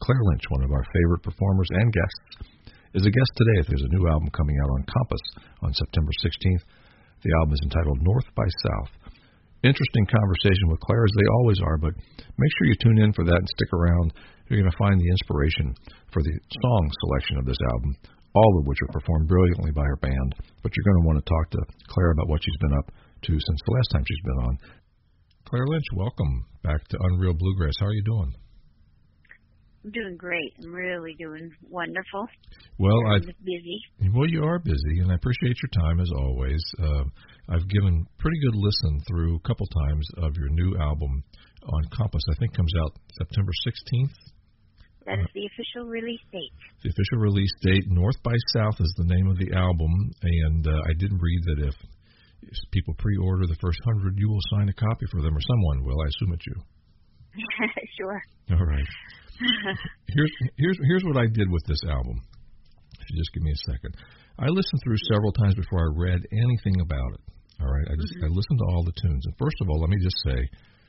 Claire Lynch, one of our favorite performers and guests, is a guest today. There's a new album coming out on Compass on September 16th. The album is entitled North by South. Interesting conversation with Claire, as they always are, but make sure you tune in for that and stick around. You're going to find the inspiration for the song selection of this album, all of which are performed brilliantly by her band. But you're going to want to talk to Claire about what she's been up to since the last time she's been on. Claire Lynch, welcome back to Unreal Bluegrass. How are you doing? I'm doing great. I'm really doing wonderful. Well, I'm busy. Well, you are busy, and I appreciate your time as always. I've given pretty good listen through a couple times of your new album on Compass. I think comes out September 16th. That is the official release date. The official release date. North by South is the name of the album, and I did read that if people pre-order the first 100, you will sign a copy for them, or someone will. I assume it's you. Sure. All right. Here's what I did with this album. If you just give me a second. I listened through several times before I read anything about it. All right. I listened to all the tunes. And first of all, let me just say,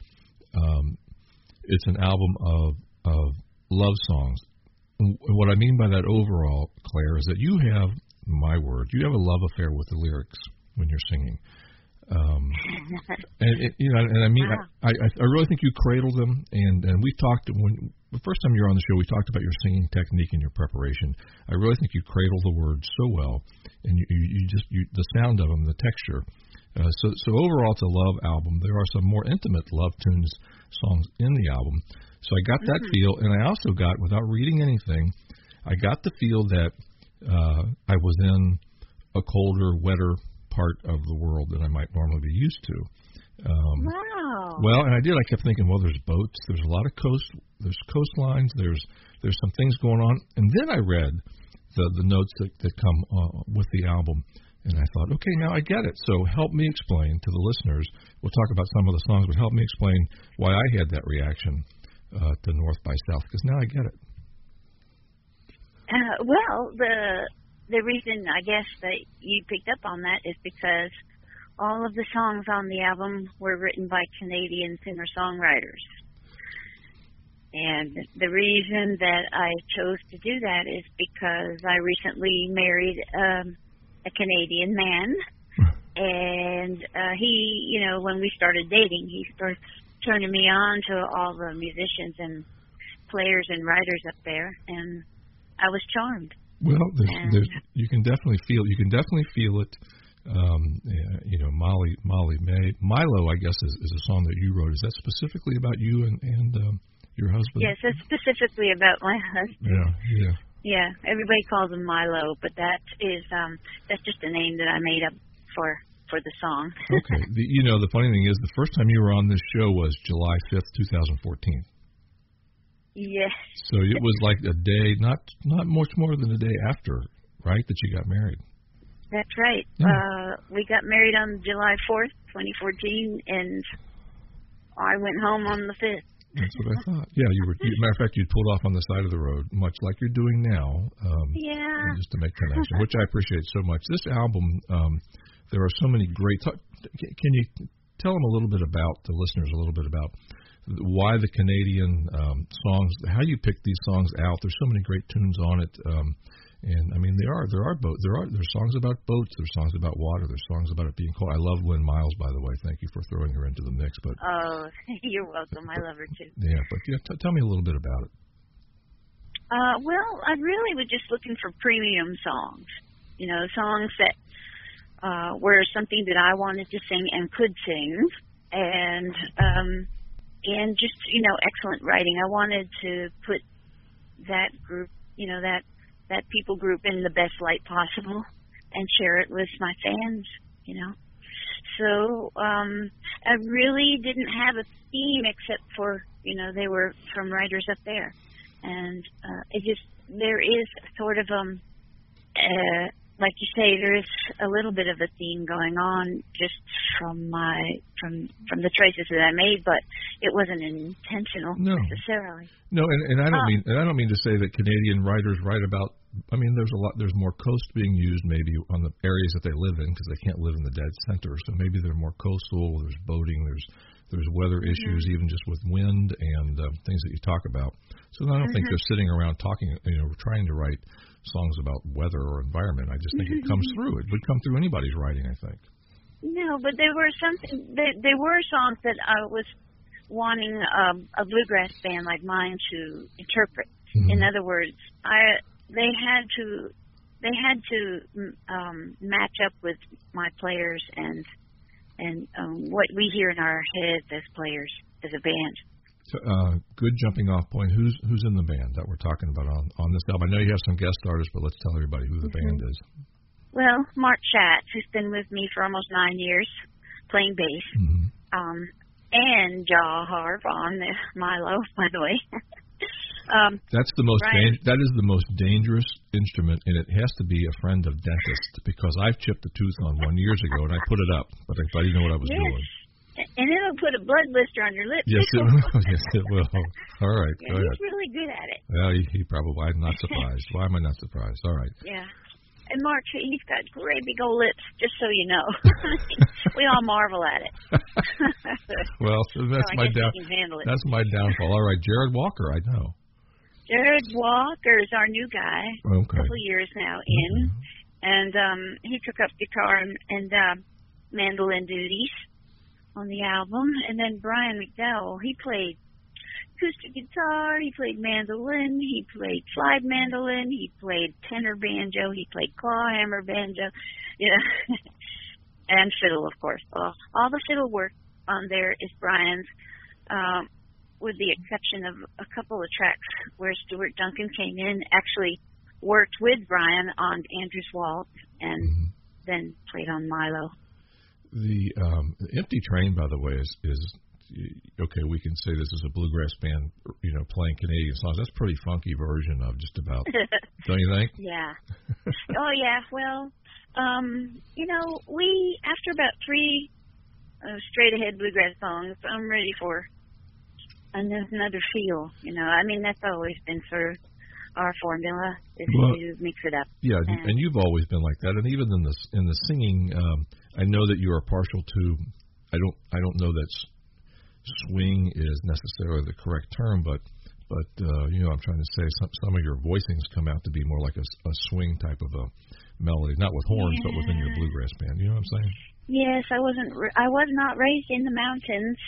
it's an album of love songs. And what I mean by that overall, Claire, is that you have, my word, you have a love affair with the lyrics when you're singing. And I mean, wow. I really think you cradle them, and we talked when the first time you were on the show. We talked about your singing technique and your preparation. I really think you cradle the words so well, and you just the sound of them, the texture. So overall, it's a love album. There are some more intimate love tunes songs in the album. So I got that feel, and I also got, without reading anything, I got the feel that I was in a colder, wetter part of the world than I might normally be used to. Wow. Well, and I did. I kept thinking, well, there's boats, there's a lot of there's coastlines, there's some things going on. And then I read the notes that come with the album, and I thought, okay, now I get it. So help me explain to the listeners. We'll talk about some of the songs, but help me explain why I had that reaction to North by South, because now I get it. Well, the reason, I guess, that you picked up on that is because all of the songs on the album were written by Canadian singer-songwriters. And the reason that I chose to do that is because I recently married a Canadian man. And he, when we started dating, he started turning me on to all the musicians and players and writers up there. And I was charmed. Well, you can definitely feel it. Molly May. Milo, I guess, is a song that you wrote. Is that specifically about you and your husband? Yes, it's specifically about my husband. Yeah. Yeah, everybody calls him Milo, but that is that's just a name that I made up for the song. Okay. The funny thing is, the first time you were on this show was July 5th, 2014. Yes. So it was like a day, not much more than a day after, right, that you got married. That's right. Yeah. We got married on July 4th, 2014, and I went home on the 5th. That's what I thought. Yeah, matter of fact, you pulled off on the side of the road, much like you're doing now. Just to make connection, which I appreciate so much. This album, there are so many great. Can you tell them a little bit about the listeners, a little bit about why the Canadian songs, how you pick these songs out? There's so many great tunes on it, and I mean there's songs about boats, there's songs about water, there's songs about it being cold. I love Lynn Miles, by the way. Thank you for throwing her into the mix. But you're welcome. I love her too. Yeah, but tell me a little bit about it. Well, I really was just looking for premium songs. Songs that were something that I wanted to sing and could sing, and just, excellent writing. I wanted to put that group, that people group in the best light possible and share it with my fans, So I really didn't have a theme except for, they were from writers up there. And there is sort of, like you say, there is a little bit of a theme going on just from the choices that I made, but it wasn't intentional necessarily. No, and I don't mean to say that Canadian writers write about. I mean, there's more coast being used maybe on the areas that they live in because they can't live in the dead center. So maybe they're more coastal. There's boating. There's weather issues, even just with wind and things that you talk about. So I don't think they're sitting around talking, trying to write songs about weather or environment. I just think it comes through. It would come through anybody's writing, I think. No, but there were there were songs that I was wanting a bluegrass band like mine to interpret. In other words, they had to match up with my players and what we hear in our heads as players, as a band. So, good jumping off point. Who's in the band that we're talking about on this album? I know you have some guest artists, but let's tell everybody who the band is. Well, Mark Schatz, who's been with me for almost 9 years, playing bass, and Jaw Harv on the Milo, by the way. That's the most that is the most dangerous instrument, and it has to be a friend of dentist, because I've chipped a tooth on one years ago and I put it up, but I didn't know what I was doing. And it'll put a blood blister on your lips. Yes, it will. Yes, it will. All right, go ahead. He's really good at it. Well, he probably. I'm not surprised. Why am I not surprised? All right. Yeah. And Mark, he's got great big old lips, just so you know. We all marvel at it. Well, that's that's my downfall. All right, Jared Walker, I know. Jared Walker is our new guy. Okay. A couple of years now in, and he took up guitar and mandolin duties on the album. And then Brian McDowell, he played acoustic guitar, he played mandolin, he played slide mandolin, he played tenor banjo, he played clawhammer banjo, and fiddle, of course. All the fiddle work on there is Brian's, with the exception of a couple of tracks where Stuart Duncan came in, actually worked with Brian on Andrew's Waltz, and then played on Milo. The Empty Train, by the way, is okay. We can say this is a bluegrass band, playing Canadian songs. That's a pretty funky version of just about. Don't you think? Yeah. Oh yeah. Well, we after about 3 straight ahead bluegrass songs, I'm ready for another feel. That's always been sort of our formula, is to mix it up. Yeah, and you've always been like that. And even in the singing, I know that you are partial to. I don't know that swing is necessarily the correct term, but I'm trying to say some of your voicings come out to be more like a swing type of a melody, not with horns, but within your bluegrass band. You know what I'm saying? Yes, I was not raised in the mountains,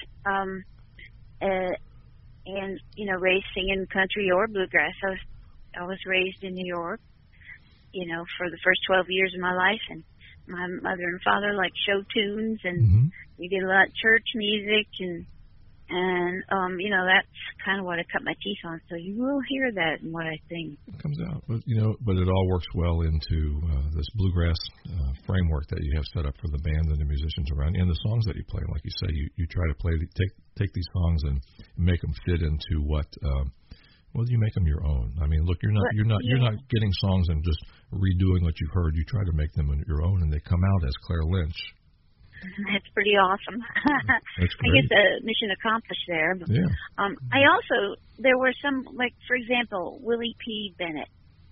and raised singing country or bluegrass. I was raised in New York, for the first 12 years of my life, and my mother and father liked show tunes, and we did a lot of church music, and that's kind of what I cut my teeth on. So you will hear that in what I sing. It comes out, but it all works well into this bluegrass framework that you have set up for the band and the musicians around, and the songs that you play. Like you say, you try to take these songs and make them fit into what. You make them your own. I mean, look, you're not getting songs and just redoing what you've heard. You try to make them your own, and they come out as Claire Lynch. That's pretty awesome. That's great. I guess a mission accomplished there. But, there were some, like, for example, Willie P. Bennett.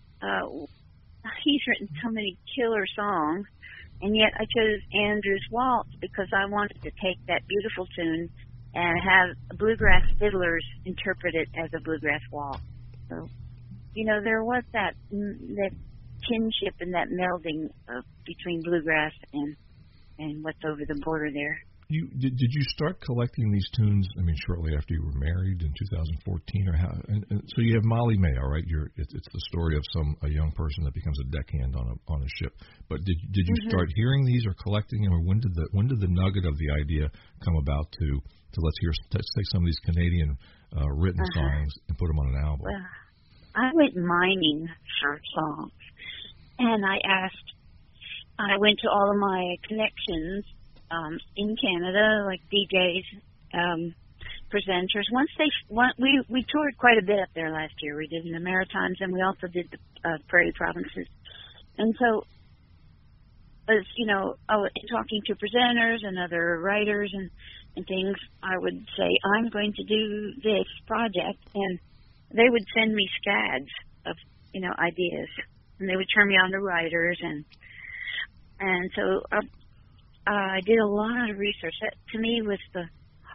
He's written so many killer songs, and yet I chose Andrew's Waltz because I wanted to take that beautiful tune and have bluegrass fiddlers interpret it as a bluegrass waltz. So, there was that kinship and that melding between bluegrass and what's over the border there. Did you start collecting these tunes? I mean, shortly after you were married in 2014, or how? And so you have Molly May, all right? It's the story of a young person that becomes a deckhand on a ship. But did you start hearing these or collecting them, or when did the nugget of the idea come about to let's take some of these Canadian written songs and put them on an album? Well, I went mining for songs, and I went to all of my connections in Canada, like DJs, presenters. We toured quite a bit up there last year. We did in the Maritimes, and we also did the Prairie Provinces. And so, as talking to presenters and other writers and things, I would say, I'm going to do this project, and they would send me scads of ideas, and they would turn me on to writers, and so I did a lot of research. That to me was the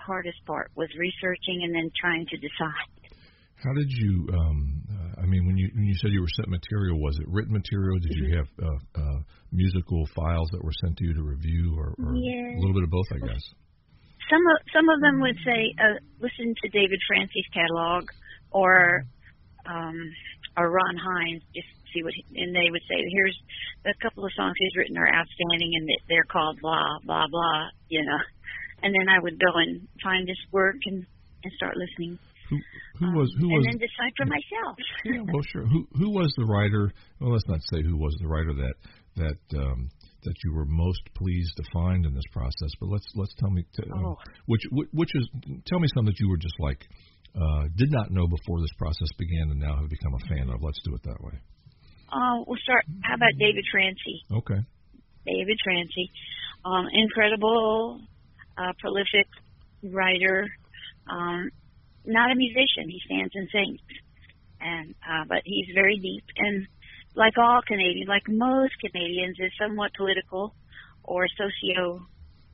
hardest part, was researching and then trying to decide. How did you? When you said you were sent material, was it written material? Did you have musical files that were sent to you to review, or yes. a little bit of both, I guess? Some of them would say, listen to David Francey's catalog, or Ron Hines, just see what, and they would say, here's a couple of songs he's written are outstanding, and they're called blah blah blah, And then I would go and find his work and start listening. Who was and then decide for myself. Yeah, well, sure. Who was the writer? Well, let's not say who was the writer that you were most pleased to find in this process. But let's tell me which is, tell me something that you were just like did not know before this process began and now have become a fan of. Let's do it that way. We'll start. How about David Francey? Okay. David Francey, incredible, prolific writer. Not a musician. He stands and sings, but he's very deep, and like all Canadians, like most Canadians, is somewhat political or socio,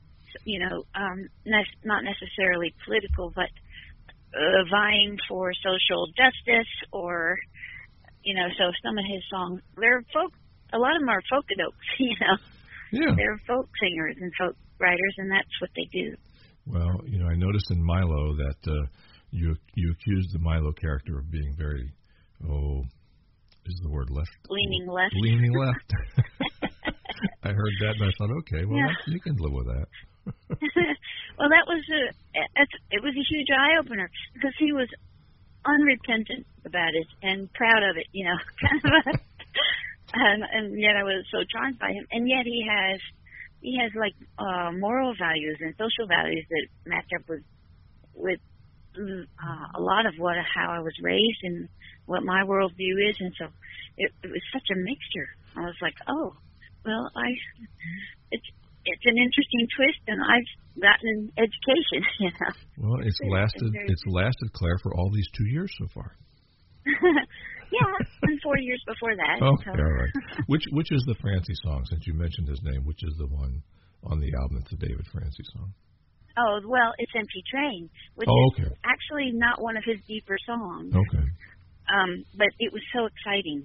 not necessarily political, but vying for social justice, or so some of his songs, they're folk. A lot of them are folkadotes, Yeah. They're folk singers and folk writers, and that's what they do. Well, I noticed in Milo that. You accused the Milo character of being very, is the word left? Leaning left. Leaning left. I heard that and I thought, okay, well, yeah. You can live with that. Well, that was it was a huge eye opener because he was unrepentant about it and proud of it, kind of. And yet I was so charmed by him, and yet he has like moral values and social values that match up with. A lot of how I was raised and what my worldview is, and so it was such a mixture. I was like, oh, well, it's an interesting twist, and I've gotten education. Well, it's lasted, Claire, for all these 2 years so far. Yeah, and 4 years before that. Okay, so. All right. Which is the Francey song? Since you mentioned his name, which is the one on the album that's a David Francey song? Oh, well, it's Empty Train, which is actually not one of his deeper songs. Okay. But it was so exciting.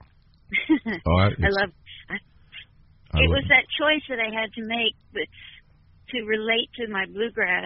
It was that choice that I had to make to relate to my bluegrass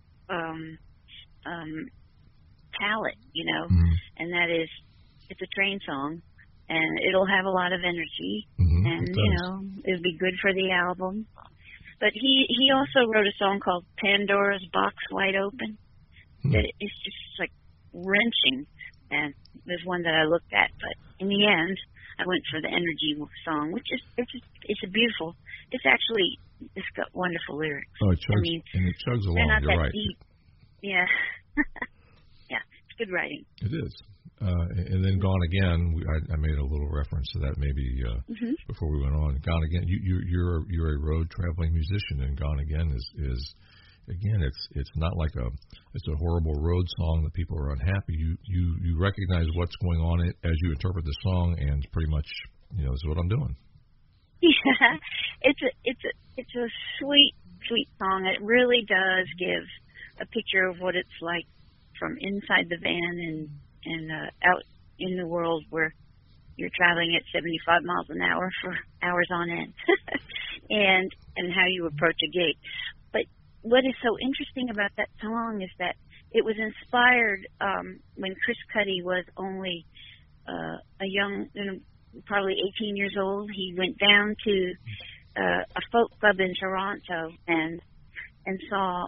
palette, Mm-hmm. And that is, it's a train song, and it'll have a lot of energy, mm-hmm, and, it'll be good for the album. But he also wrote a song called Pandora's Box Wide Open. That is just like wrenching, and there's one that I looked at. But in the end, I went for the energy song, which is it's a beautiful. It's got wonderful lyrics. Oh, it chugs, and it chugs along. They're not You're that right. deep. Yeah, yeah, it's good writing. It is. And then Gone Again, I made a little reference to that maybe before we went on. Gone Again, you're a road traveling musician, and Gone Again is again it's not like it's a horrible road song that people are unhappy. You recognize what's going on as you interpret the song, and pretty much this is what I'm doing. Yeah, it's a sweet song. It really does give a picture of what it's like from inside the van and out in the world where you're traveling at 75 miles an hour for hours on end, and how you approach a gig. But what is so interesting about that song is that it was inspired when Chris Cuddy was only a young, probably 18 years old. He went down to a folk club in Toronto and saw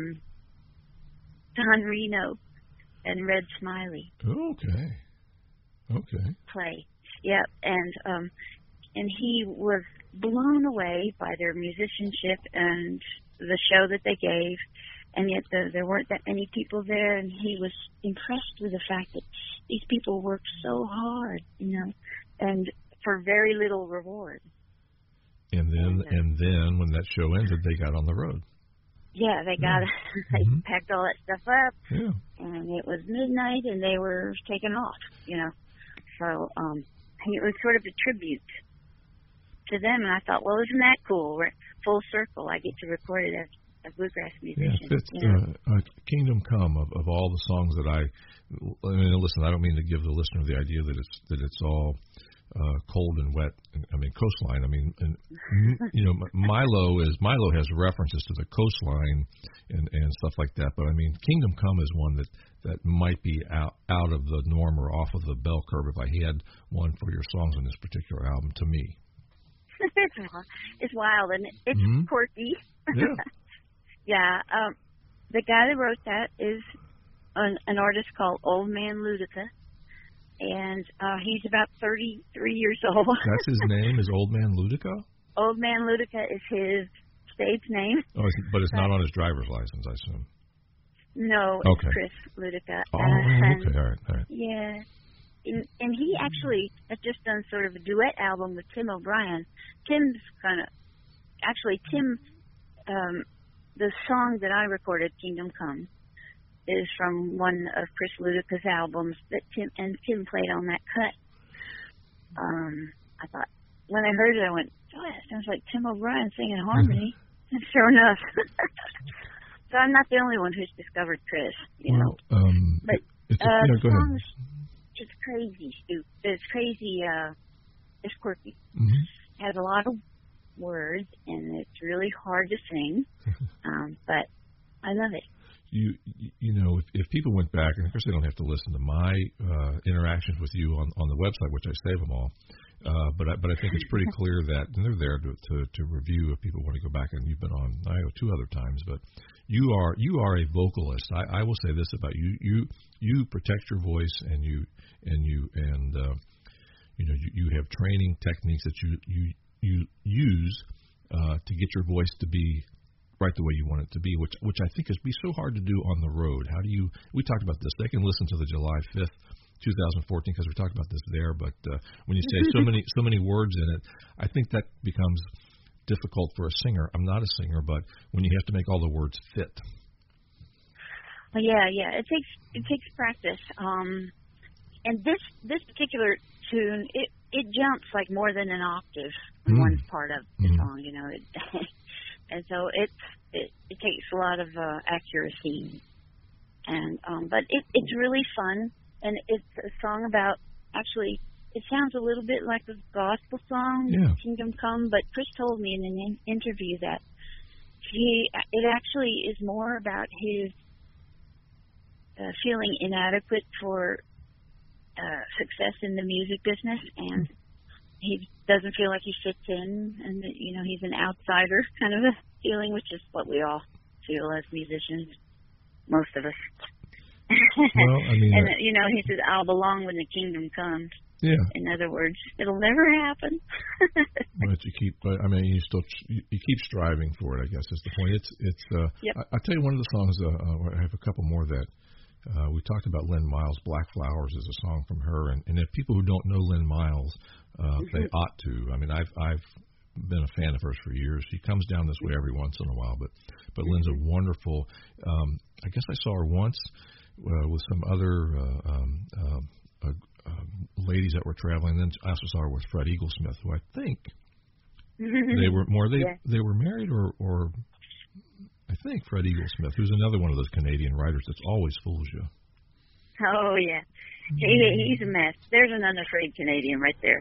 Don Reno and Red Smiley. Okay. Play. Yeah, and he was blown away by their musicianship and the show that they gave, and yet there weren't that many people there, and he was impressed with the fact that these people worked so hard, and for very little reward. And then when that show ended, they got on the road. Yeah, they got they packed all that stuff up, and it was midnight, and they were taking off, So it was sort of a tribute to them, and I thought, well, isn't that cool? We're full circle. I get to record it a bluegrass musician. Yeah, it's Kingdom Come of all the songs that I mean, listen, I don't mean to give the listener the idea that it's all cold and wet. I mean, coastline. I mean, and, Milo has references to the coastline and stuff like that. But I mean, Kingdom Come is one that might be out of the norm or off of the bell curve if I had one for your songs on this particular album. To me, it's wild and it's quirky. Yeah. Yeah. The guy that wrote that is an artist called Old Man Ludica. And he's about 33 years old. That's his name, is Old Man Ludica? Old Man Ludica is his stage name. Oh, but it's not on his driver's license, I assume. No, okay. It's Chris Ludica. Oh, okay, all right. Yeah. And he actually has just done sort of a duet album with Tim O'Brien. Tim, the song that I recorded, Kingdom Come, is from one of Chris Ludica's albums that Tim played on that cut. I thought, when I heard it, I went, oh, that sounds like Tim O'Brien singing harmony. And sure enough. So I'm not the only one who's discovered Chris, But the song's just crazy, Stu. It's crazy, it's quirky. Mm-hmm. Has a lot of words, and it's really hard to sing, but I love it. If people went back, and of course they don't have to listen to my interactions with you on the website, which I save them all, but I think it's pretty clear that they're there to review if people want to go back. And you've been on, I know, 2 other times, but you are a vocalist. I will say this about you: you protect your voice, and you have training techniques that you use to get your voice to be right the way you want it to be, which I think is be so hard to do on the road. How do you? We talked about this. They can listen to the July 5th, 2014, because we talked about this there. But when you say so many words in it, I think that becomes difficult for a singer. I'm not a singer, but when you have to make all the words fit. Yeah. It takes practice. And this particular tune, it jumps like more than an octave in one part of the song. And so it takes a lot of accuracy, and but it's really fun, and it's a song about, actually, it sounds a little bit like a gospel song, Kingdom Come, but Chris told me in an interview that it actually is more about his feeling inadequate for success in the music business, and he doesn't feel like he fits in, and he's an outsider kind of a feeling, which is what we all feel as musicians, most of us. Well, I mean, and he says, "I'll belong when the kingdom comes." Yeah. In other words, it'll never happen. But you keep striving for it, I guess is the point. Yep. I'll tell you one of the songs. I have a couple more that. We talked about Lynn Miles. Black Flowers is a song from her, and if people who don't know Lynn Miles, they ought to. I mean, I've been a fan of hers for years. She comes down this way every once in a while, but Lynn's a wonderful. I guess I saw her once with some other ladies that were traveling. Then I also saw her with Fred Eaglesmith, who I think they were more. They were married, or I think Fred Eaglesmith, who's another one of those Canadian writers that's always fools you. Oh, yeah. He's a mess. There's an unafraid Canadian right there.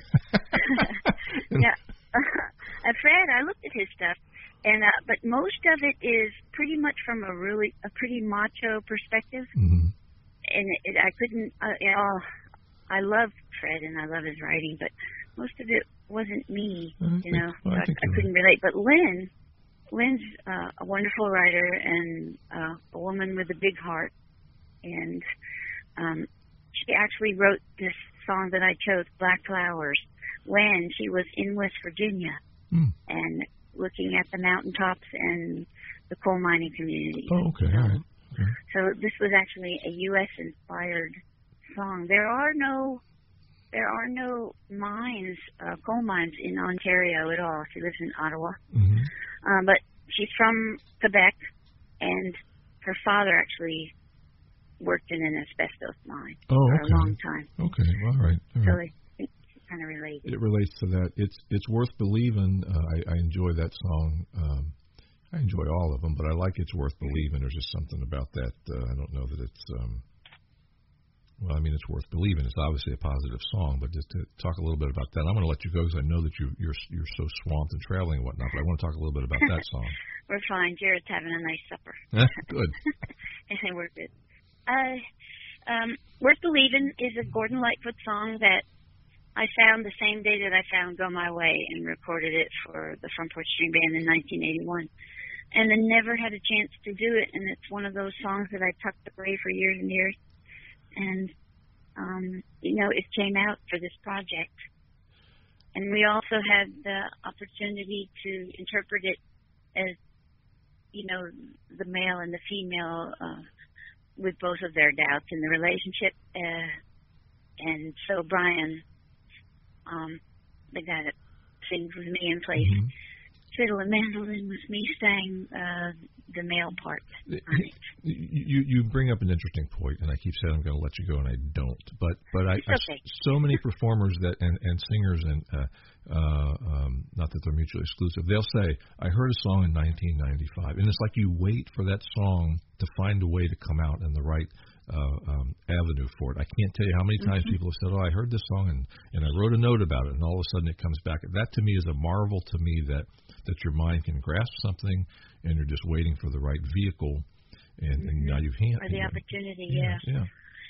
Yeah. Fred, I looked at his stuff, and but most of it is pretty much from a pretty macho perspective. Mm-hmm. And I couldn't, I love Fred and I love his writing, but most of it wasn't me, so I couldn't relate. But Lynn's a wonderful writer and a woman with a big heart, and she actually wrote this song that I chose, Black Flowers, when she was in West Virginia and looking at the mountaintops and the coal mining community. Oh, okay, all right. Okay. So this was actually a U.S.-inspired song. There are no mines, coal mines in Ontario at all. She lives in Ottawa. Mm-hmm. But she's from Quebec, and her father actually worked in an asbestos mine for a long time. Okay, all right. So it's kind of related. It relates to that. It's Worth Believing. I enjoy that song. I enjoy all of them, but I like It's Worth Believing. There's just something about that. I don't know that it's. Well, I mean, It's Worth Believing. It's obviously a positive song, but just to talk a little bit about that, I'm going to let you go because I know that you're so swamped and traveling and whatnot. But I want to talk a little bit about that song. We're fine. Jared's having a nice supper. Good. And we're good. Worth Believing is a Gordon Lightfoot song that I found the same day that I found Go My Way and recorded it for the Front Porch String Band in 1981. And I never had a chance to do it, and it's one of those songs that I tucked away for years and years. And, it came out for this project. And we also had the opportunity to interpret it as, the male and the female with both of their doubts in the relationship. And so Brian, the guy that sings with me and plays fiddle and mandolin with me, sang the male part. You bring up an interesting point, and I keep saying I'm going to let you go, and I don't. But I so many performers and singers and not that they're mutually exclusive. They'll say, "I heard a song in 1995," and it's like you wait for that song to find a way to come out in the right avenue for it. I can't tell you how many times people have said, "Oh, I heard this song and I wrote a note about it," and all of a sudden it comes back. That to me is a marvel to me that your mind can grasp something and you're just waiting for the right vehicle, and now you've or the opportunity. Yeah.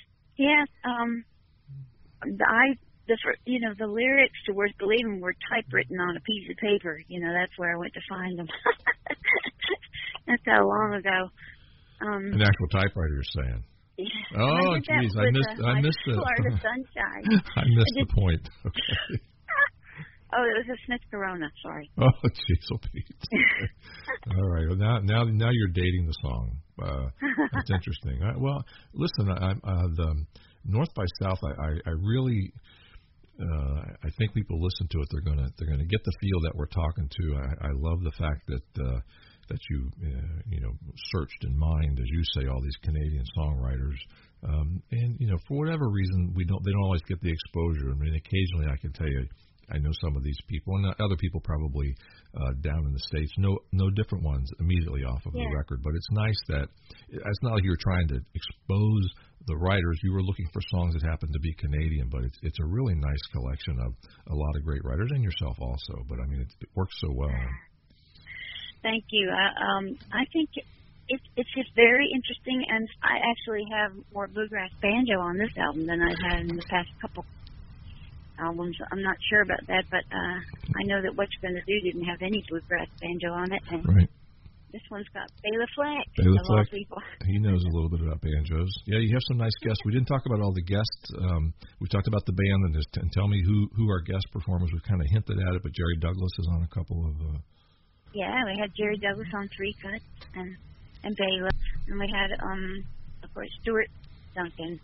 The lyrics to Worth Believing were typewritten on a piece of paper. That's where I went to find them. That's how long ago. An actual typewriter, you're saying? Yeah. Oh, geez, I missed the Florida Sunshine. I missed the point. Okay. Oh, it was a Smith Corona. Sorry. Oh, jeez, Pete. All right. Well, now you're dating the song. That's interesting. Well, listen, the North by South. I really. I think people listen to it. They're gonna get the feel that we're talking to. I love the fact that you searched and mined, as you say, all these Canadian songwriters. And for whatever reason, they don't always get the exposure. I mean, occasionally I can tell you, I know some of these people, and other people probably down in the States know different ones immediately off of the record. But it's nice that it's not like you were trying to expose the writers. You were looking for songs that happen to be Canadian, but it's a really nice collection of a lot of great writers, and yourself also. But I mean, it works so well. Thank you. I think it's just very interesting, and I actually have more bluegrass banjo on this album than I've had in the past couple albums. I'm not sure about that, but I know that What You're Gonna Do didn't have any bluegrass banjo on it, and this one's got Bela Fleck. Bela Fleck. He knows a little bit about banjos. Yeah, you have some nice guests. We didn't talk about all the guests. We talked about the band, and tell me who our guest performers. We've kind of hinted at it, but Jerry Douglas is on a couple of. Yeah, we had Jerry Douglas on 3 Cuts and Bela, and we had of course Stuart Duncan,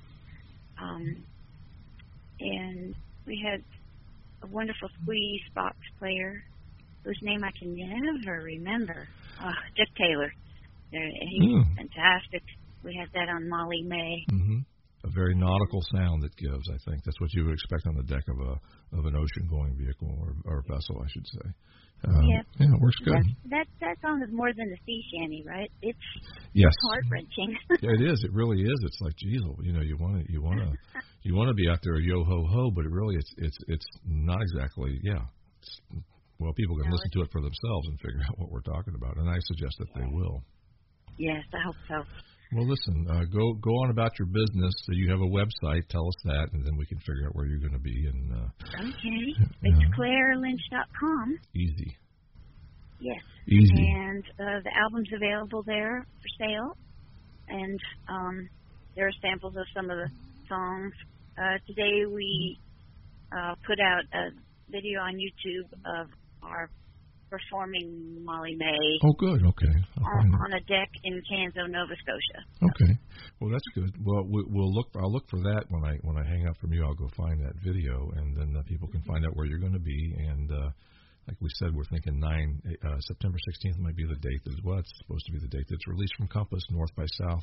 and we had a wonderful squeeze box player whose name I can never remember. Jeff Taylor. He's fantastic. We had that on Molly May. A very nautical sound it gives. I think that's what you would expect on the deck of an ocean-going vehicle or vessel, I should say. Yeah, it works good. That song is more than a sea shanty, right? It's heart-wrenching. Yeah, it is. It really is. It's like, geez, you want to be out there yo ho ho, but it really it's not exactly. Yeah. Well, people can listen to it for themselves and figure out what we're talking about, and I suggest that they will. Yes, I hope so. Well, listen, go on about your business. So you have a website. Tell us that, and then we can figure out where you're going to be. Okay. It's ClaireLynch.com. Easy. Yes. Easy. And the album's available there for sale, and there are samples of some of the songs. Today we put out a video on YouTube of our performing Molly May. Oh, good. Okay. On a deck in Canso, Nova Scotia. Okay. Well, that's good. Well, I'll look for that when I hang up from you. I'll go find that video, and then people can find out where you're going to be. And like we said, we're thinking September 16th might be the date. It's supposed to be the date that's released from Compass, North by South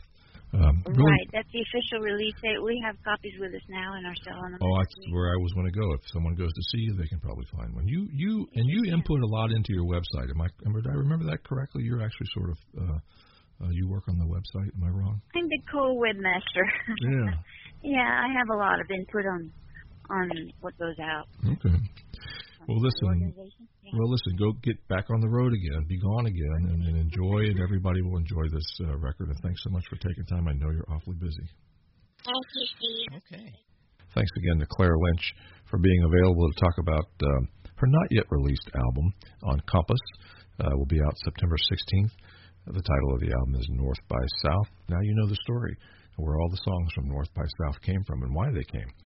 Right, that's the official release date. We have copies with us now and are selling them. Oh, that's where I was going to go. If someone goes to see you, they can probably find one. You input a lot into your website. Did I remember that correctly? You're actually sort of you work on the website. Am I wrong? I'm the co-webmaster. Yeah. Yeah, I have a lot of input on what goes out. Okay. Well, listen. Go get back on the road again. Be gone again, and enjoy. And everybody will enjoy this record. And thanks so much for taking time. I know you're awfully busy. Thank you, Steve. Okay. Thanks again to Claire Lynch for being available to talk about her not yet released album on Compass. Will be out September 16th. The title of the album is North by South. Now you know the story, where all the songs from North by South came from and why they came.